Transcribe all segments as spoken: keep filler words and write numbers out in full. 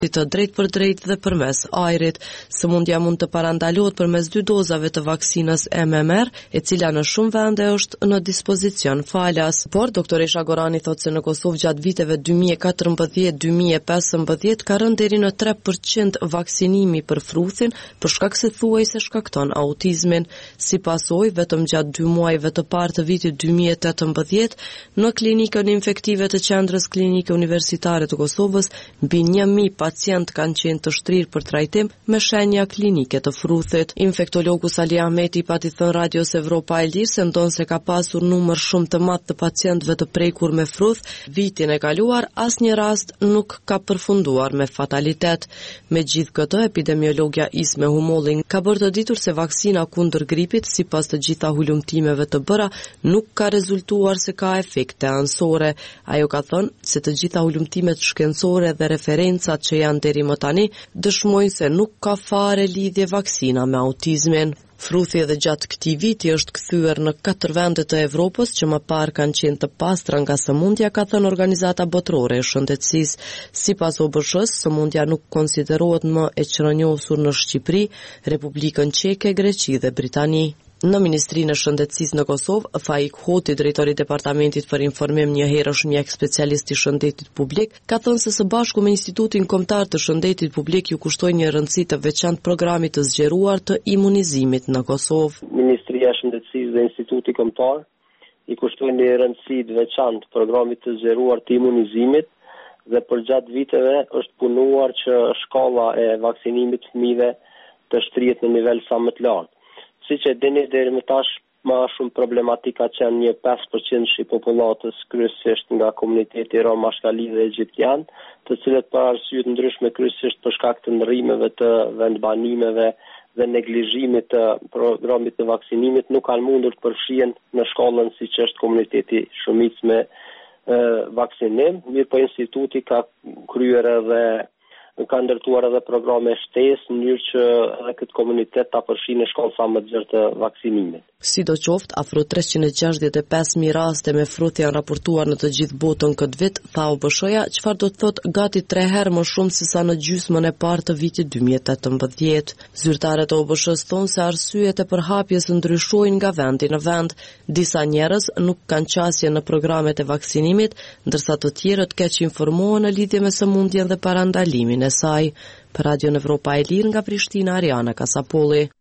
të drejt për drejt dhe përmes ajrit. Sëmundja mund të parandalohet përmes dy dozave të vaksinës M M R, e cila në shumë vende është në dispozicion falas. Por doktoresha Gorani thotë se në Kosovë gjatë viteve dy mijë e katërmbëdhjetë dy mijë e pesëmbëdhjetë ka rënë deri në tre përqind vaksinimi për fruthin, për shkak se thuajse shkakton autizmin. Si pasojë, vetëm gjatë dy muajve të parë të vitit dy mijë e tetëmbëdhjetë, në klinikën infektive të qendrës klinike universitare të Kosovës, mbi një mijë pacient kanë qenë të shtrirë për trajtim me shenja klinike të fruthit. Infektologu Sali Ahmeti pati thënë Radios Evropa e Lirë se ndonë se ka pasur numër shumë të madh të pacientëve të prekur me fruth, vitin e kaluar asnjë rast nuk ka përfunduar me fatalitet. Me gjithë këtë, epidemiologja Isme Humollin ka bërë të ditur se vaksina kundër gripit, sipas të gjitha hulumtimeve të bëra, nuk ka rezultuar se ka efekte anësore. Ajo ka thënë se të gjitha hulumtimet shkencore dhe referencat që janë deri më tani dëshmojnë se nuk ka fare lidhje vaksina me autizmin. Fruthi edhe gjatë këtij viti është kthyer në katër vende të Evropës që më parë kanë qenë të pastra nga sëmundja, ka thënë Organizata Botërore e Shëndetësisë. Sipas O B S-s, sëmundja nuk konsiderohet më e qëndruar në Shqipëri, Republikën Çeke, Greqi dhe Britani. Në Ministrinë e Shëndetësisë në Kosovë, Faik Hoti, drejtori i Departamentit për Informim, një herësh mjek specialist i shëndetit publik, ka thënë se së bashku me Institutin Kombëtar të Shëndetit Publik ju kushtoi një rëndësi të veçantë programit të zgjeruar të imunizimit në Kosovë. Ministria e Shëndetësisë dhe Instituti Kombëtar i kushtojnë një rëndësi të veçantë programit të zgjeruar të imunizimit dhe për gjatë viteve është punuar që shkalla e vaksinimit të fëmijëve të shtrihet në nivel sa më të lartë. Siç e dini, deri më tash më shumë problematika që janë një pesë përqind i popullatës, kryesisht nga komuniteti rom, ashkali dhe egjiptian, të cilët për arsye të ndryshme, kryesisht për shkak të ndërrimeve të vendbanimeve dhe neglizhimit të programit të vaksinimit, nuk kanë mundur të përfshihen në shkollën siç është komuniteti shumicë me e, vaksinim. Mirë po instituti ka kryer edhe ka ndërtuar edhe programe shtesë në mënyrë që edhe këtë komunitet ta përfshijë në shkollë sa më të gjerë të vaksinimit. Sidoqoftë, afro treqind e gjashtëdhjetë e pesë mijë raste me fruth janë raportuar në të gjithë botën këtë vit, tha O B S-ja, çfarë do të thotë gati tre herë më shumë se sa në gjysmën e parë të vitit dy mijë e tetëmbëdhjetë. Zyrtarët e O B S-s thonë se arsyet e përhapjes ndryshojnë nga vendi në vend. Disa njerëz nuk kanë qasje në programet e vaksinimit, ndërsa të tjerët keq informohen në lidhje me sëmundjen dhe parandalimin e saj. Për Radio Evropa e Lirë nga Prishtina, Ariana Kasapolli.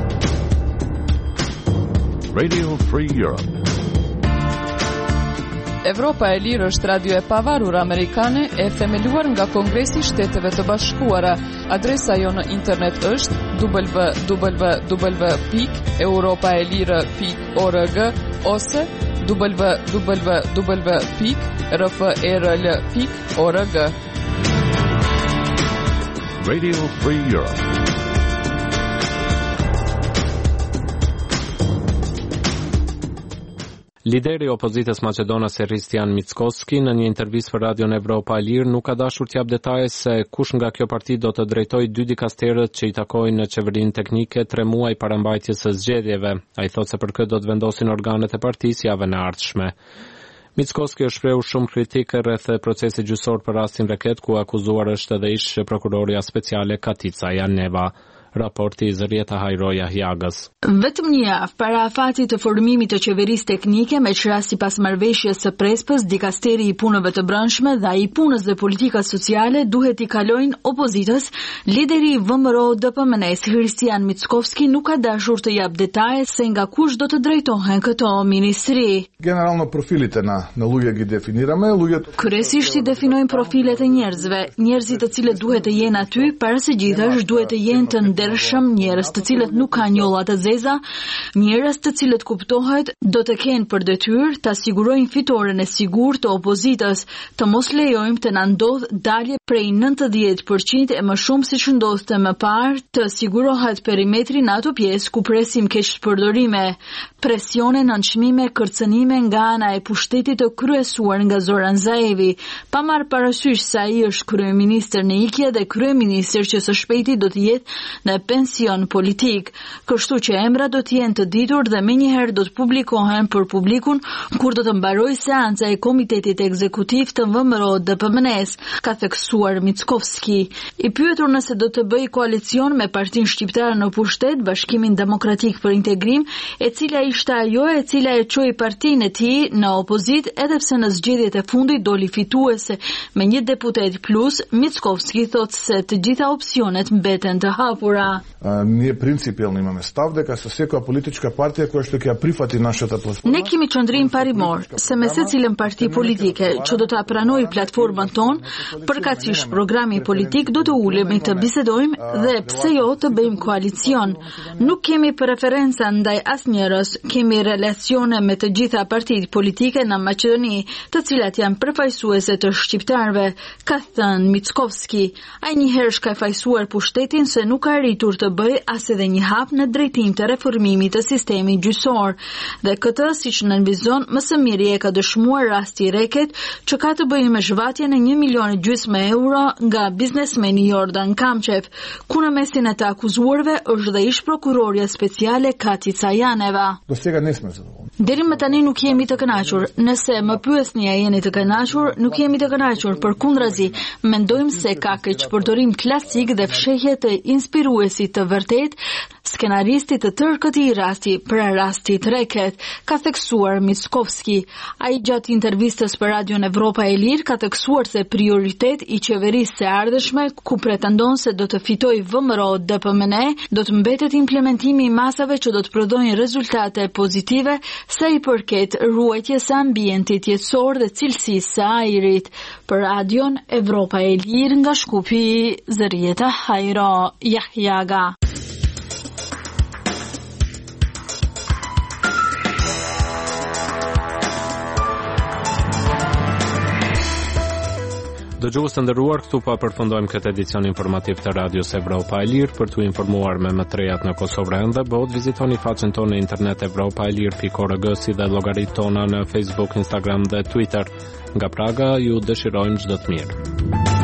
Radio Free Europe. Evropa e Lirë është radio e pavarur amerikane e themeluar nga Kongresi i Shteteve të Bashkuara. Adresa jo në internet është w w w pikë europaelire pikë org ose w w w pikë r f e r l pikë org. Radio Free Europe. Lideri i opozitës maqedonase Hristijan Mickoski në një intervistë për Radion Evropa e Lirë nuk ka dashur t'jap detaje se kush nga kjo parti do të drejtojë dy dikasterët që i takojnë në qeverinë teknike tre muaj para mbajtjes së zgjedhjeve. Ai thotë se për këtë do të vendosin organet e partisë javën e ardhshme. Mickoski është shprehur shumë kritikë rreth procesit gjyqësor për rastin Reket, ku akuzuar është edhe ish prokuroria speciale Katica Janeva. Raporti i Zërieta Hajroja Hjagës. Vetëm një javë para afatit të formimit të qeverisë teknike me qëra sipas marrëveshjes së Prespës, dikasteri i punëve të brendshme dhe ai i punës dhe politikës sociale duhet i kalojnë opozitës. Lideri i V M R O D P M N-s Hristijan Mickoski nuk ka dashur të jap detaje se nga kush do të drejtohen këto ministri. Generalno profilite na në lloje që definirame, llojet kryesisht i definojnë profilet e njerëzve, njerëzit të cilët duhet të jenë aty, para së gjithash duhet të jenë të ndershëm, njerëz të cilët nuk kanë njolla të zeza, njerëz të cilët kuptohet do të kenë për detyrë të sigurojnë fitoren e sigurt të opozitës, të mos lejojmë të na ndodh dalje prej nëntëdhjetë përqind e më shumë siç ndodhte më parë, të sigurohet perimetri në ato pjesë ku presim keq përdorime, presione, nënçmime, kërcënime nga ana e pushtetit të kryesuar nga Zoran Zaevi, pa marrë parasysh se ai është kryeministër në ikje dhe kryeministër që së shpejti do të jetë në pension politik, kështu që emra do të jenë të ditur dhe menjëherë do të publikohen për publikun kur do të mbarojë seanca e Komitetit Ekzekutiv të V M R O D P M N-s, ka theksuar Mickovski. I pyetur nëse do të bëjë koalicion me Partinë Shqiptare në pushtet, Bashkimin Demokratik për Integrim, e cila ishte ajo e cila e çoi partinë e tij në opozit, edhe pse në zgjedhjet e fundit doli fituese me një deputet plus, Mickovski thotë se të gjitha opsionet mbeten të hapura. Ние принципиално имаме став дека со секоја политичка партија која што ќе ја прифати нашата платформа. Ne kemi qëndrim parimor se me secilën parti politike që do ta pranojë platformën tonë, përkatësisht programi politik, do të ulemi të bisedojmë dhe pse jo të bëjmë koalicion. Nuk kemi preferenca ndaj asnjërës, kemi relacione me të gjitha partitë politike në Maqedoni, të cilat janë përfaqësuese të shqiptarëve, ka thënë Mickovski. Ai një herë ka fajsuar pushtetin se nuk ka arritur të bëjë as edhe një hap në drejtim të reformimit të sistemit gjyqësor, dhe këtë, siç nënvizon më së miri, e ka dëshmuar rasti i Reket, që ka të bëjë me zhvatjen e një milion e gjysmë euro nga biznesmeni Jordan Kamçev, ku në mesin e të akuzuarve është dhe ish prokuroria speciale Kati Cajaneva. Do сега не сме задоволни. Deri më tani nuk jemi të kënaqur. Nëse më pyesni a jeni të kënaqur, nuk jemi të kënaqur, përkundrazi, mendojmë se ka keq përdorim klasik dhe fshehje të inspiruesit të vërtet, skenaristit të tërë këtij rasti për rastit Reket, ka theksuar Mickovski. Ai gjatë intervistës për Radion Evropa e Lirë ka theksuar se prioritet i qeverisë së ardhshme, ku pretendon se do të fitojë V M R O D P M N, do të mbetet implementimi i masave që do të prodhojnë rezultate pozitive sa i përket ruajtjes së ambientit jetësor dhe cilësisë së ajrit. Për Radion Evropa e Lirë nga Shkupi, Zërieta Hajro Jahjaga. Dëgjues të nderuar, këtu pa përfundojmë këtë edicion informativ të Radios Evropa e Lirë. Për t'u informuar me më të rejat në Kosovë dhe bot, vizitoni faqen tonë në internet evropa e lirë pikë org si dhe llogaritë tona në Facebook, Instagram dhe Twitter. Nga Praga ju dëshirojmë çdo të mirë.